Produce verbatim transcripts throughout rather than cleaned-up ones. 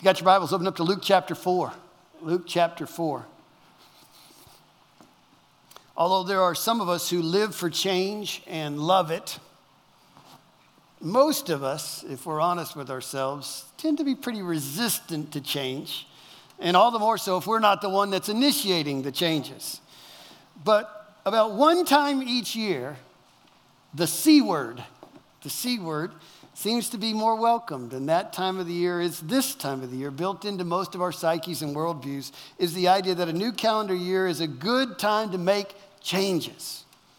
You got your Bibles, open up to Luke chapter four. Luke chapter four. Although there are some of us who live for change and love it, most of us, if we're honest with ourselves, tend to be pretty resistant to change. And all the more so if we're not the one that's initiating the changes. But about one time each year, the C word, the C word seems to be more welcomed. And that time of the year is this time of the year. Built into most of our psyches and worldviews is the idea that a new calendar year is a good time to make changes.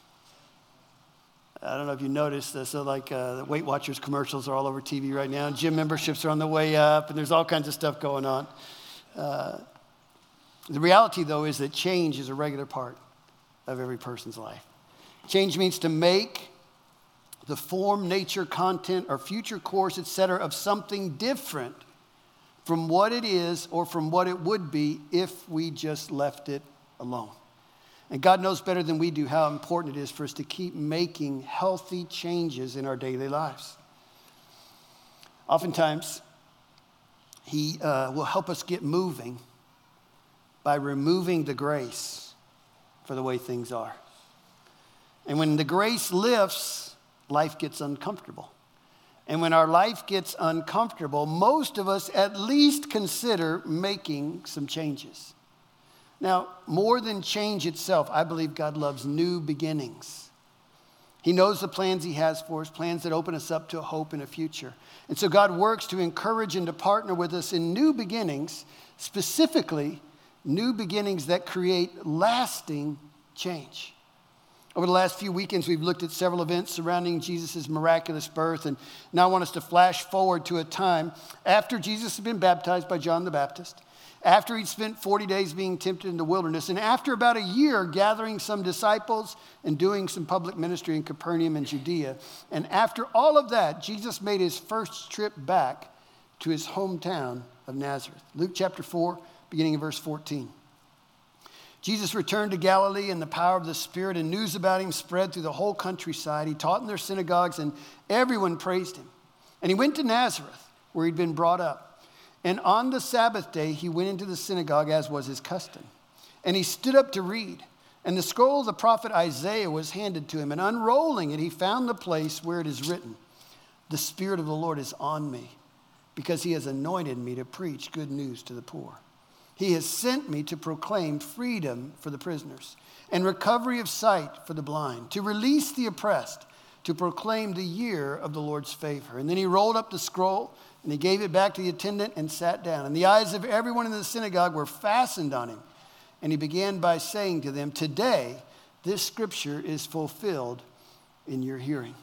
I don't know if you noticed this. So like uh, the Weight Watchers commercials are all over T V right now. And gym memberships are on the way up. And there's all kinds of stuff going on. Uh, the reality, though, is that change is a regular part of every person's life. Change means to make the form, nature, content, or future course, et cetera, of something different from what it is or from what it would be if we just left it alone. And God knows better than we do how important it is for us to keep making healthy changes in our daily lives. Oftentimes, He uh, will help us get moving by removing the grace for the way things are. And when the grace lifts, life gets uncomfortable. And when our life gets uncomfortable, most of us at least consider making some changes. Now, more than change itself, I believe God loves new beginnings. He knows the plans he has for us, plans that open us up to a hope and a future. And so God works to encourage and to partner with us in new beginnings, specifically new beginnings that create lasting change. Over the last few weekends, we've looked at several events surrounding Jesus' miraculous birth. And now I want us to flash forward to a time after Jesus had been baptized by John the Baptist, after he'd spent forty days being tempted in the wilderness, and after about a year gathering some disciples and doing some public ministry in Capernaum and Judea. And after all of that, Jesus made his first trip back to his hometown of Nazareth. Luke chapter four, beginning in verse fourteen. Jesus returned to Galilee in the power of the Spirit, and news about him spread through the whole countryside. He taught in their synagogues, and everyone praised him. And he went to Nazareth, where he'd been brought up. And on the Sabbath day, he went into the synagogue, as was his custom. And he stood up to read. And the scroll of the prophet Isaiah was handed to him. And unrolling it, he found the place where it is written, "The Spirit of the Lord is on me, because he has anointed me to preach good news to the poor. He has sent me to proclaim freedom for the prisoners and recovery of sight for the blind, to release the oppressed, to proclaim the year of the Lord's favor." And then he rolled up the scroll, and he gave it back to the attendant and sat down. And the eyes of everyone in the synagogue were fastened on him. And he began by saying to them, "Today, this scripture is fulfilled in your hearing."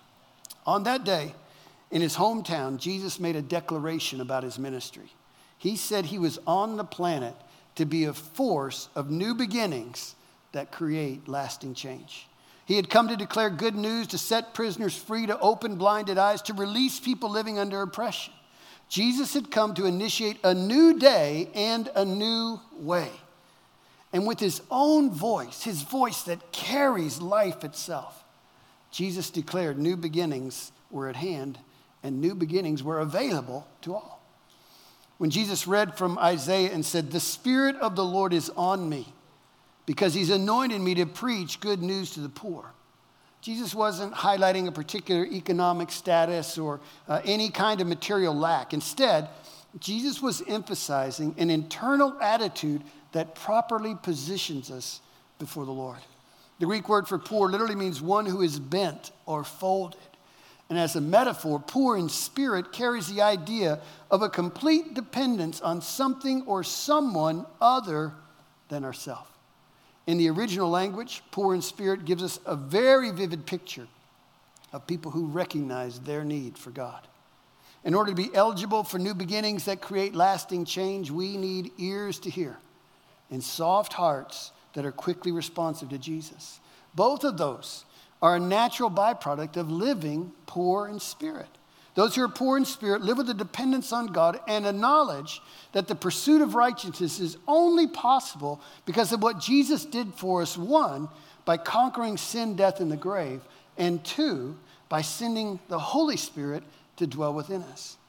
On that day, in his hometown, Jesus made a declaration about his ministry. He said he was on the planet to be a force of new beginnings that create lasting change. He had come to declare good news, to set prisoners free, to open blinded eyes, to release people living under oppression. Jesus had come to initiate a new day and a new way. And with his own voice, his voice that carries life itself, Jesus declared new beginnings were at hand and new beginnings were available to all. When Jesus read from Isaiah and said, "The Spirit of the Lord is on me, because he's anointed me to preach good news to the poor," Jesus wasn't highlighting a particular economic status or uh, any kind of material lack. Instead, Jesus was emphasizing an internal attitude that properly positions us before the Lord. The Greek word for poor literally means one who is bent or folded. And as a metaphor, poor in spirit carries the idea of a complete dependence on something or someone other than ourselves. In the original language, poor in spirit gives us a very vivid picture of people who recognize their need for God. In order to be eligible for new beginnings that create lasting change, we need ears to hear and soft hearts that are quickly responsive to Jesus. Both of those are a natural byproduct of living poor in spirit. Those who are poor in spirit live with a dependence on God and a knowledge that the pursuit of righteousness is only possible because of what Jesus did for us, one, by conquering sin, death, and the grave, and two, by sending the Holy Spirit to dwell within us.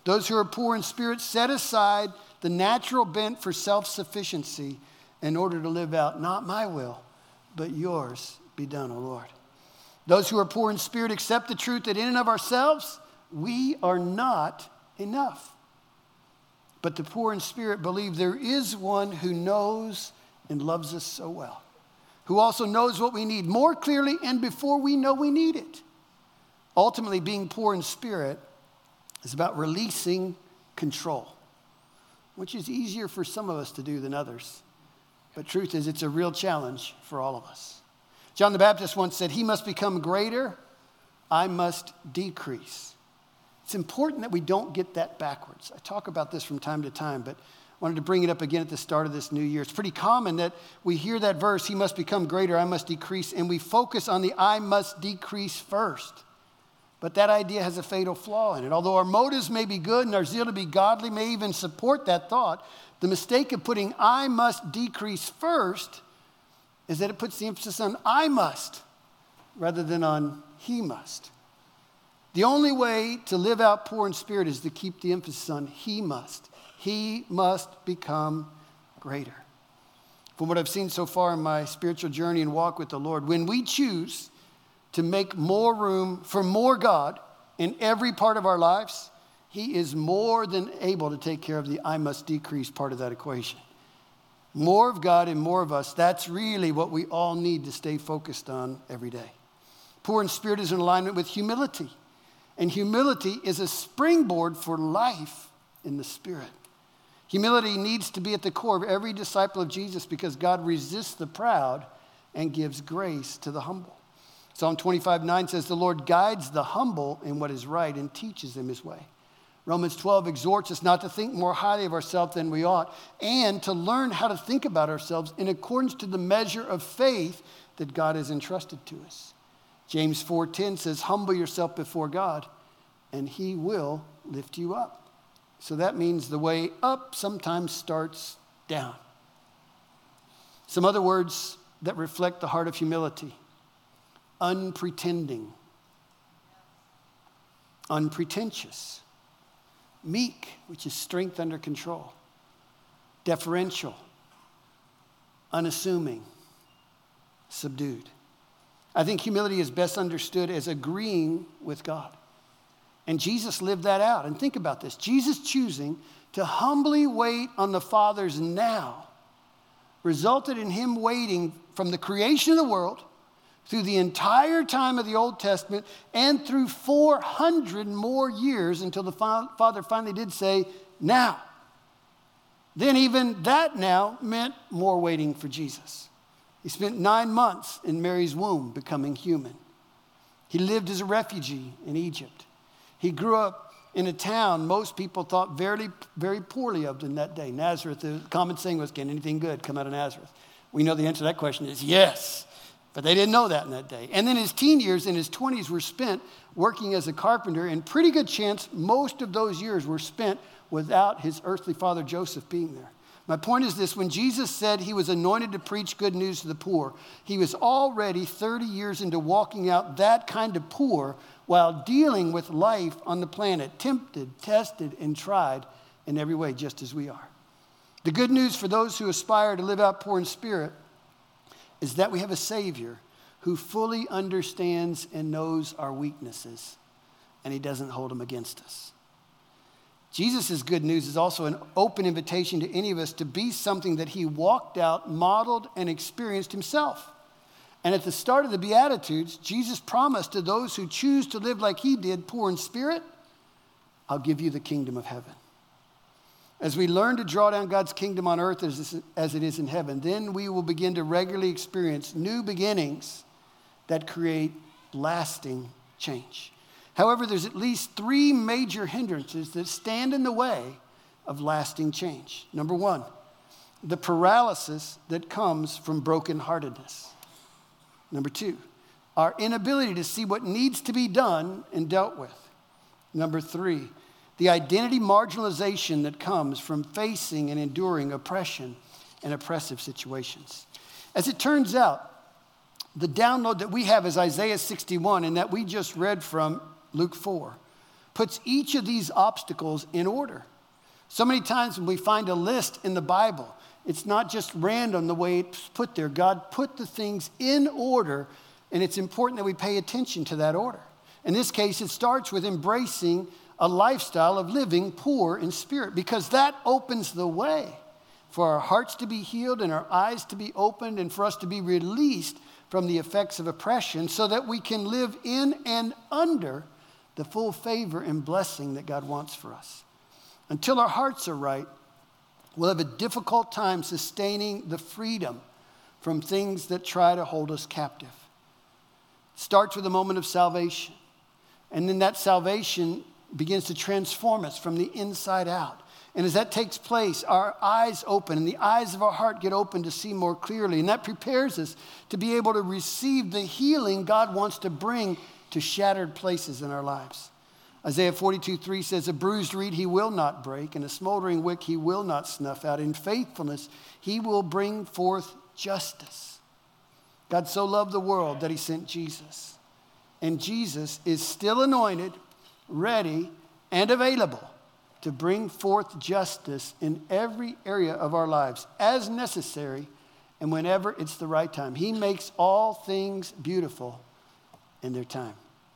Those who are poor in spirit set aside the natural bent for self-sufficiency in order to live out, not my will, but yours be done, O Lord. Those who are poor in spirit accept the truth that in and of ourselves, we are not enough. But the poor in spirit believe there is one who knows and loves us so well, who also knows what we need more clearly and before we know we need it. Ultimately, being poor in spirit is about releasing control, which is easier for some of us to do than others. But truth is, it's a real challenge for all of us. John the Baptist once said, he must become greater, I must decrease. It's important that we don't get that backwards. I talk about this from time to time, but I wanted to bring it up again at the start of this new year. It's pretty common that we hear that verse, he must become greater, I must decrease, and we focus on the I must decrease first. But that idea has a fatal flaw in it. Although our motives may be good and our zeal to be godly may even support that thought, the mistake of putting I must decrease first is that it puts the emphasis on I must rather than on he must. The only way to live out poor in spirit is to keep the emphasis on he must. He must become greater. From what I've seen so far in my spiritual journey and walk with the Lord, when we choose to make more room for more God in every part of our lives, he is more than able to take care of the I must decrease part of that equation. More of God and more of us, that's really what we all need to stay focused on every day. Poor in spirit is in alignment with humility. And humility is a springboard for life in the Spirit. Humility needs to be at the core of every disciple of Jesus because God resists the proud and gives grace to the humble. Psalm twenty-five nine says, the Lord guides the humble in what is right and teaches them his way. Romans twelve exhorts us not to think more highly of ourselves than we ought and to learn how to think about ourselves in accordance to the measure of faith that God has entrusted to us. James four ten says, humble yourself before God and he will lift you up. So that means the way up sometimes starts down. Some other words that reflect the heart of humility. Unpretending, unpretentious, meek, which is strength under control, deferential, unassuming, subdued. I think humility is best understood as agreeing with God. And Jesus lived that out. And think about this. Jesus choosing to humbly wait on the Father's now resulted in him waiting from the creation of the world through the entire time of the Old Testament and through four hundred more years until the Father finally did say, now. Then even that now meant more waiting for Jesus. He spent nine months in Mary's womb becoming human. He lived as a refugee in Egypt. He grew up in a town most people thought very, very poorly of in that day. Nazareth, the common saying was, can anything good come out of Nazareth? We know the answer to that question is yes. But they didn't know that in that day. And then his teen years and his twenties were spent working as a carpenter, and pretty good chance most of those years were spent without his earthly father Joseph being there. My point is this, when Jesus said he was anointed to preach good news to the poor, he was already thirty years into walking out that kind of poor while dealing with life on the planet, tempted, tested, and tried in every way, just as we are. The good news for those who aspire to live out poor in spirit is that we have a Savior who fully understands and knows our weaknesses, and he doesn't hold them against us. Jesus' good news is also an open invitation to any of us to be something that he walked out, modeled, and experienced himself. And at the start of the Beatitudes, Jesus promised to those who choose to live like he did, poor in spirit, I'll give you the kingdom of heaven. As we learn to draw down God's kingdom on earth as, as it is in heaven, then we will begin to regularly experience new beginnings that create lasting change. However, there's at least three major hindrances that stand in the way of lasting change. Number one, the paralysis that comes from brokenheartedness. Number two, our inability to see what needs to be done and dealt with. Number three, the identity marginalization that comes from facing and enduring oppression and oppressive situations. As it turns out, the download that we have is Isaiah sixty-one, and that we just read from Luke four. puts each of these obstacles in order. So many times when we find a list in the Bible, it's not just random the way it's put there. God put the things in order, and it's important that we pay attention to that order. In this case, it starts with embracing a lifestyle of living poor in spirit, because that opens the way for our hearts to be healed and our eyes to be opened and for us to be released from the effects of oppression so that we can live in and under the full favor and blessing that God wants for us. Until our hearts are right, we'll have a difficult time sustaining the freedom from things that try to hold us captive. It starts with a moment of salvation, and then that salvation begins to transform us from the inside out. And as that takes place, our eyes open and the eyes of our heart get open to see more clearly. And that prepares us to be able to receive the healing God wants to bring to shattered places in our lives. Isaiah forty-two three says, a bruised reed he will not break, and a smoldering wick he will not snuff out. In faithfulness he will bring forth justice. God so loved the world that he sent Jesus. And Jesus is still anointed, ready, and available to bring forth justice in every area of our lives as necessary and whenever it's the right time. He makes all things beautiful in their time.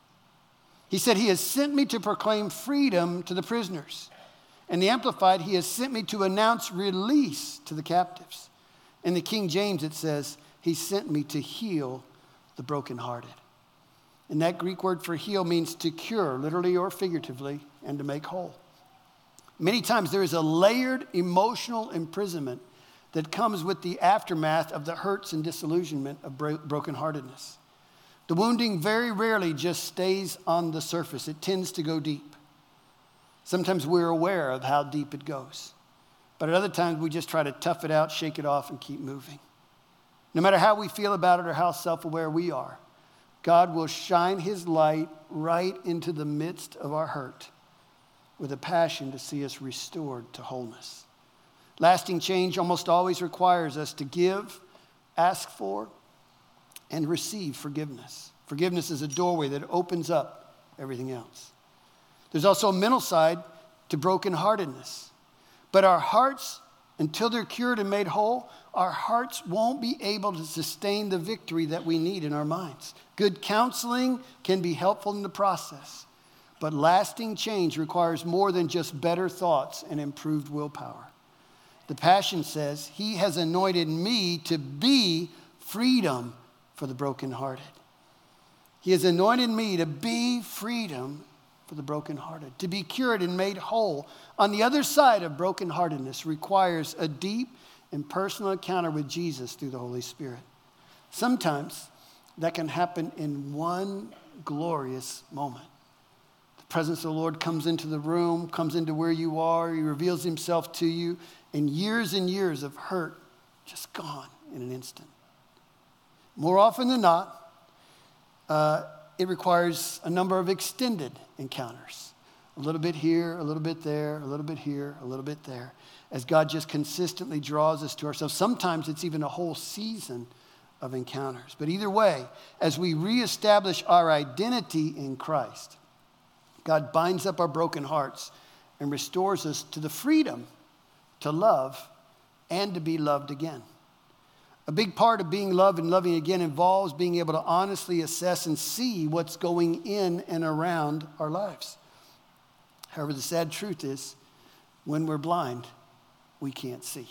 He said, he has sent me to proclaim freedom to the prisoners. In the Amplified, he has sent me to announce release to the captives. In the King James, it says, he sent me to heal the brokenhearted. And that Greek word for heal means to cure, literally or figuratively, and to make whole. Many times there is a layered emotional imprisonment that comes with the aftermath of the hurts and disillusionment of bro- brokenheartedness. The wounding very rarely just stays on the surface. It tends to go deep. Sometimes we're aware of how deep it goes. But at other times we just try to tough it out, shake it off, and keep moving. No matter how we feel about it or how self-aware we are, God will shine his light right into the midst of our hurt with a passion to see us restored to wholeness. Lasting change almost always requires us to give, ask for, and receive forgiveness. Forgiveness is a doorway that opens up everything else. There's also a mental side to brokenheartedness. But our hearts, until they're cured and made whole, our hearts won't be able to sustain the victory that we need in our minds. Good counseling can be helpful in the process, but lasting change requires more than just better thoughts and improved willpower. The Passion says, he has anointed me to be freedom for the brokenhearted. He has anointed me to be freedom for the brokenhearted. To be cured and made whole on the other side of brokenheartedness requires a deep and personal encounter with Jesus through the Holy Spirit. Sometimes that can happen in one glorious moment. The presence of the Lord comes into the room, comes into where you are. He reveals himself to you, and years and years of hurt just gone in an instant. More often than not, uh, it requires a number of extended encounters. A little bit here, a little bit there, a little bit here, a little bit there, as God just consistently draws us to ourselves. Sometimes it's even a whole season of encounters. But either way, as we reestablish our identity in Christ, God binds up our broken hearts and restores us to the freedom to love and to be loved again. A big part of being loved and loving again involves being able to honestly assess and see what's going in and around our lives. However, the sad truth is, when we're blind, we can't see.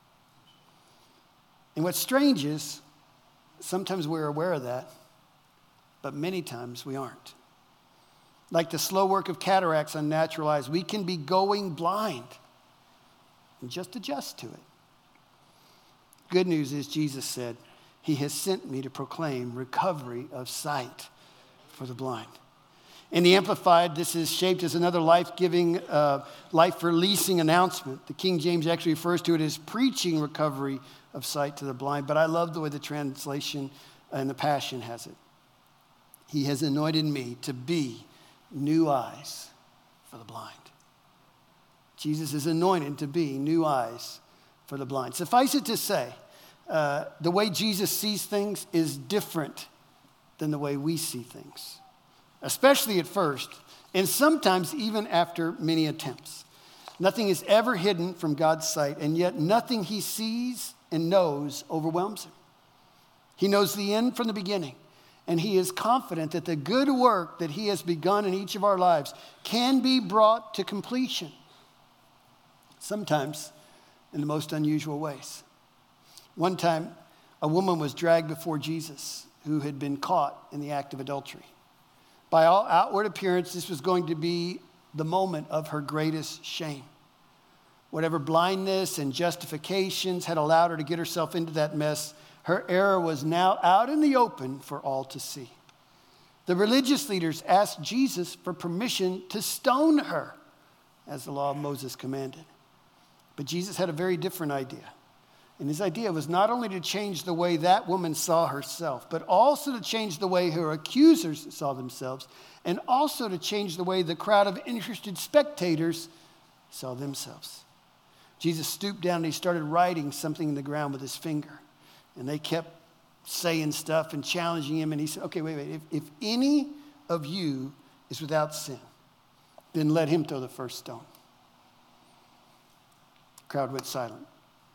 And what's strange is, sometimes we're aware of that, but many times we aren't. Like the slow work of cataracts on natural eyes, we can be going blind and just adjust to it. Good news is Jesus said, he has sent me to proclaim recovery of sight for the blind. In the Amplified, this is shaped as another life-giving, uh, life-releasing announcement. The King James actually refers to it as preaching recovery of sight to the blind, but I love the way the translation and the Passion has it. He has anointed me to be new eyes for the blind. Jesus is anointed to be new eyes for the blind. Suffice it to say, uh, the way Jesus sees things is different than the way we see things. especially at first, and sometimes even after many attempts. Nothing is ever hidden from God's sight, and yet nothing he sees and knows overwhelms him. He knows the end from the beginning, and he is confident that the good work that he has begun in each of our lives can be brought to completion, sometimes in the most unusual ways. One time, a woman was dragged before Jesus who had been caught in the act of adultery. By all outward appearance, this was going to be the moment of her greatest shame. Whatever blindness and justifications had allowed her to get herself into that mess, her error was now out in the open for all to see. The religious leaders asked Jesus for permission to stone her, as the law of Moses commanded. But Jesus had a very different idea. And his idea was not only to change the way that woman saw herself, but also to change the way her accusers saw themselves, and also to change the way the crowd of interested spectators saw themselves. Jesus stooped down and he started writing something in the ground with his finger. And they kept saying stuff and challenging him. And he said, okay, wait, wait. If, if any of you is without sin, then let him throw the first stone. The crowd went silent.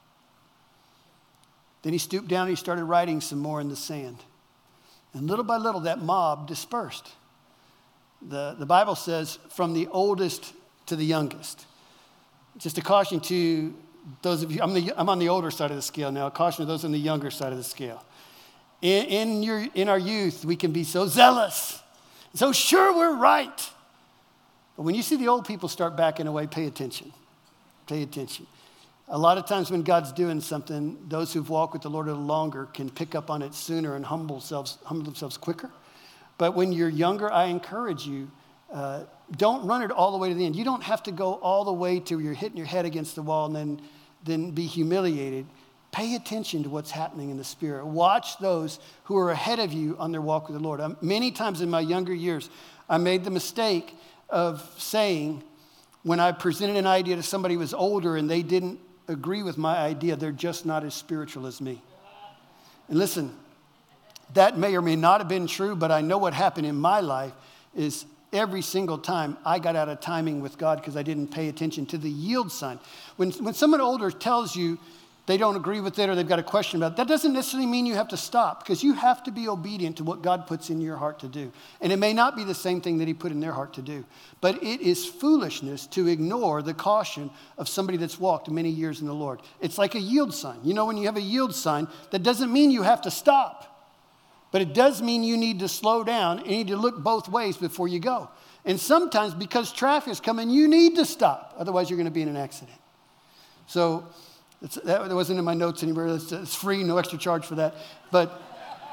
Then he stooped down and he started writing some more in the sand. And little by little, that mob dispersed. The, the Bible says, from the oldest to the youngest. Just a caution to those of you, I'm, the, I'm on the older side of the scale now, a caution to those on the younger side of the scale. In, in, your, in our youth, we can be so zealous, so sure we're right. But when you see the old people start backing away, pay attention. Pay attention. A lot of times when God's doing something, those who've walked with the Lord a little longer can pick up on it sooner and humble themselves, humble themselves quicker. But when you're younger, I encourage you, uh, don't run it all the way to the end. You don't have to go all the way to you're hitting your head against the wall and then, then be humiliated. Pay attention to what's happening in the Spirit. Watch those who are ahead of you on their walk with the Lord. Um, many times in my younger years, I made the mistake of saying, when I presented an idea to somebody who was older and they didn't agree with my idea, they're just not as spiritual as me. And listen, that may or may not have been true, but I know what happened in my life is every single time I got out of timing with God because I didn't pay attention to the yield sign. When, when someone older tells you they don't agree with it or they've got a question about it, that doesn't necessarily mean you have to stop, because you have to be obedient to what God puts in your heart to do. And it may not be the same thing that he put in their heart to do, but it is foolishness to ignore the caution of somebody that's walked many years in the Lord. It's like a yield sign. You know, when you have a yield sign, that doesn't mean you have to stop. But it does mean you need to slow down and you need to look both ways before you go. And sometimes because traffic is coming, you need to stop. Otherwise, you're going to be in an accident. So it's, that wasn't in my notes anywhere. It's, it's free, no extra charge for that. But,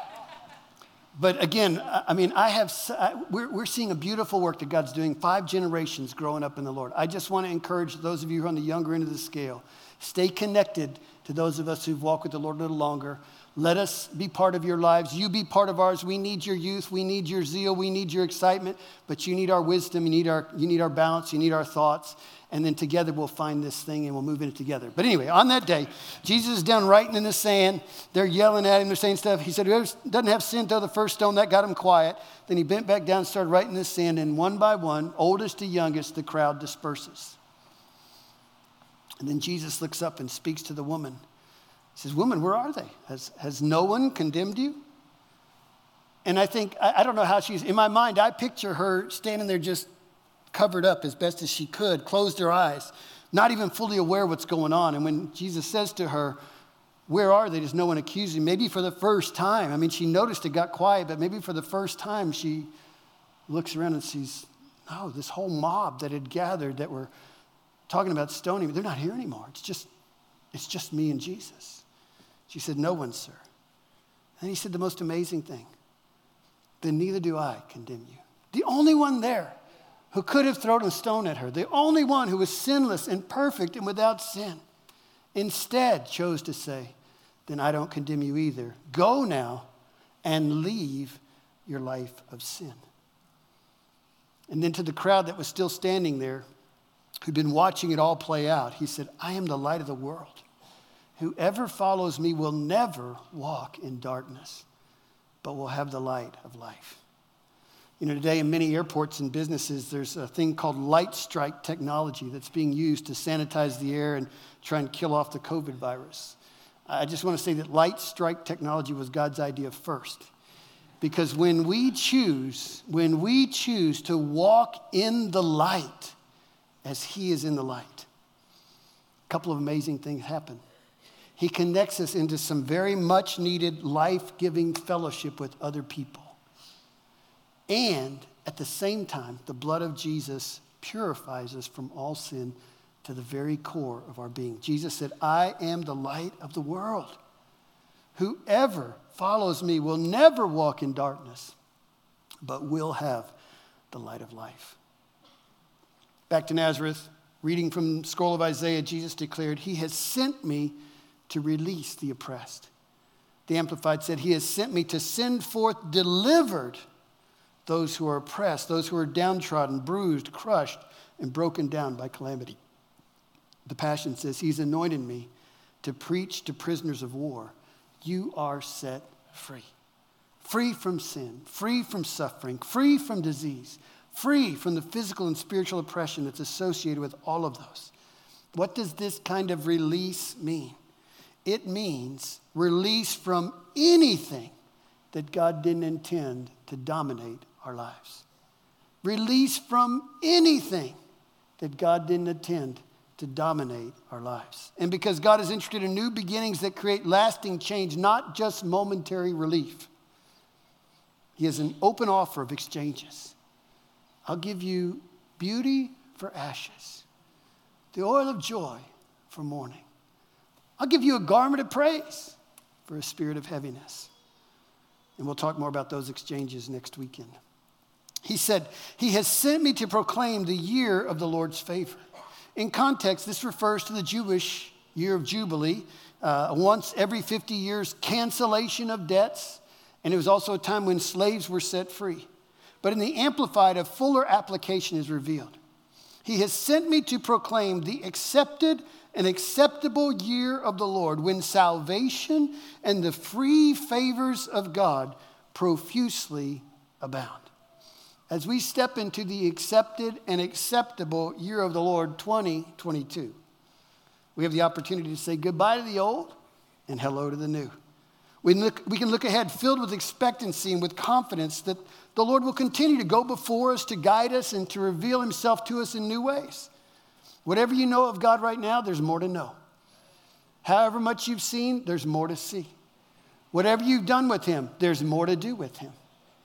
but again, I mean, I have, I, we're, we're seeing a beautiful work that God's doing. Five generations growing up in the Lord. I just want to encourage those of you who are on the younger end of the scale, stay connected to those of us who've walked with the Lord a little longer. Let us be part of your lives. You be part of ours. We need your youth. We need your zeal. We need your excitement. But you need our wisdom. You need our, you need our balance. You need our thoughts. And then together we'll find this thing and we'll move in it together. But anyway, on that day, Jesus is down writing in the sand. They're yelling at him. They're saying stuff. He said, whoever doesn't have sin, throw the first stone. That got him quiet. Then he bent back down and started writing in the sand. And one by one, oldest to youngest, the crowd disperses. And then Jesus looks up and speaks to the woman. He says, woman, where are they? Has, has no one condemned you? And I think, I, I don't know how she's, in my mind, I picture her standing there just covered up as best as she could, closed her eyes, not even fully aware what's going on. And when Jesus says to her, where are they? Does no one accuse you? Maybe for the first time, I mean, she noticed it got quiet, but maybe for the first time she looks around and sees, no, this whole mob that had gathered that were talking about stoning, they're not here anymore. It's just, it's just me and Jesus. She said, no one, sir. And he said the most amazing thing. Then neither do I condemn you. The only one there who could have thrown a stone at her, the only one who was sinless and perfect and without sin, instead chose to say, then I don't condemn you either. Go now and leave your life of sin. And then to the crowd that was still standing there, who'd been watching it all play out, he said, I am the light of the world. Whoever follows me will never walk in darkness, but will have the light of life. You know, today in many airports and businesses, there's a thing called light strike technology that's being used to sanitize the air and try and kill off the COVID virus. I just want to say that light strike technology was God's idea first. Because when we choose, when we choose to walk in the light as he is in the light, a couple of amazing things happen. He connects us into some very much needed life-giving fellowship with other people. And at the same time, the blood of Jesus purifies us from all sin to the very core of our being. Jesus said, I am the light of the world. Whoever follows me will never walk in darkness, but will have the light of life. Back to Nazareth, reading from the scroll of Isaiah, Jesus declared, he has sent me to release the oppressed. The Amplified said, he has sent me to send forth delivered those who are oppressed, those who are downtrodden, bruised, crushed, and broken down by calamity. The Passion says, he's anointed me to preach to prisoners of war, you are set free. Free from sin, free from suffering, free from disease, free from the physical and spiritual oppression that's associated with all of those. What does this kind of release mean? It means release from anything that God didn't intend to dominate our lives. Release from anything that God didn't intend to dominate our lives. And because God is interested in new beginnings that create lasting change, not just momentary relief, he has an open offer of exchanges. I'll give you beauty for ashes, the oil of joy for mourning. I'll give you a garment of praise for a spirit of heaviness. And we'll talk more about those exchanges next weekend. He said, he has sent me to proclaim the year of the Lord's favor. In context, this refers to the Jewish year of Jubilee, uh, once every fifty years cancellation of debts, and it was also a time when slaves were set free. But in the Amplified, a fuller application is revealed. He has sent me to proclaim the accepted and acceptable year of the Lord, when salvation and the free favors of God profusely abound. As we step into the accepted and acceptable year of the Lord, twenty twenty-two, we have the opportunity to say goodbye to the old and hello to the new. We, look, we can look ahead filled with expectancy and with confidence that the Lord will continue to go before us, to guide us, and to reveal himself to us in new ways. Whatever you know of God right now, there's more to know. However much you've seen, there's more to see. Whatever you've done with him, there's more to do with him.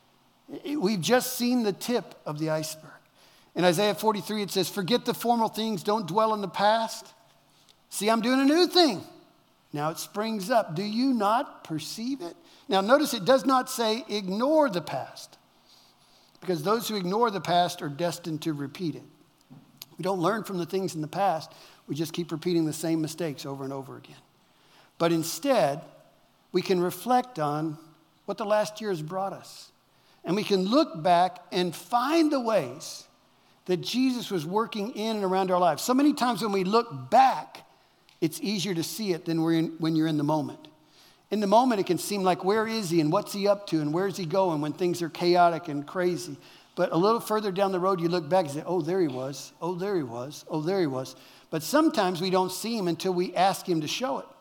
We've just seen the tip of the iceberg. In Isaiah forty-three, it says, forget the former things, don't dwell in the past. See, I'm doing a new thing. Now it springs up. Do you not perceive it? Now notice it does not say ignore the past, because those who ignore the past are destined to repeat it. We don't learn from the things in the past. We just keep repeating the same mistakes over and over again. But instead, we can reflect on what the last year has brought us. And we can look back and find the ways that Jesus was working in and around our lives. So many times when we look back, it's easier to see it than we're in, when you're in the moment. In the moment, it can seem like, where is he and what's he up to and where's he going when things are chaotic and crazy. But a little further down the road, you look back and say, oh, there he was. Oh, there he was. Oh, there he was. But sometimes we don't see him until we ask him to show it.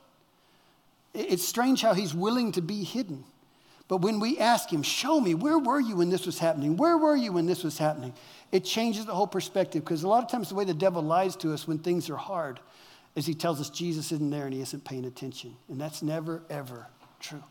It's strange how he's willing to be hidden. But when we ask him, show me, where were you when this was happening? Where were you when this was happening? It changes the whole perspective, because a lot of times the way the devil lies to us when things are hard is he tells us Jesus isn't there and he isn't paying attention. And that's never, ever true.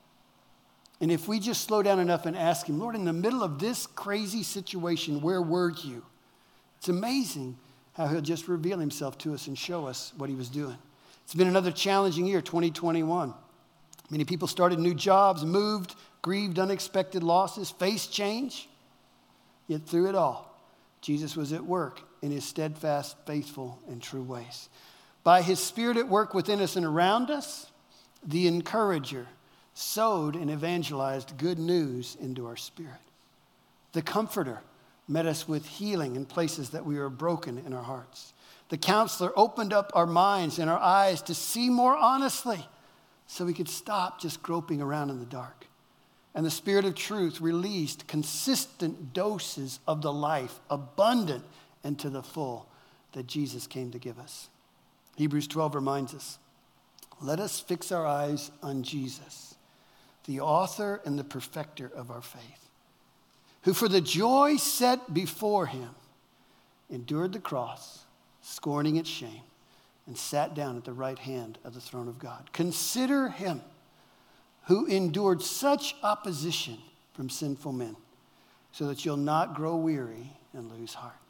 And if we just slow down enough and ask him, Lord, in the middle of this crazy situation, where were you? It's amazing how he'll just reveal himself to us and show us what he was doing. It's been another challenging year, twenty twenty-one. Many people started new jobs, moved, grieved unexpected losses, faced change. Yet through it all, Jesus was at work in his steadfast, faithful, and true ways. By his Spirit at work within us and around us, the encourager sowed and evangelized good news into our spirit. The comforter met us with healing in places that we were broken in our hearts. The counselor opened up our minds and our eyes to see more honestly, so we could stop just groping around in the dark. and the Spirit of truth released consistent doses of the life, abundant and to the full, that Jesus came to give us. Hebrews twelve reminds us, let us fix our eyes on Jesus, the author and the perfecter of our faith, who for the joy set before him endured the cross, scorning its shame, and sat down at the right hand of the throne of God. Consider him who endured such opposition from sinful men, so that you'll not grow weary and lose heart.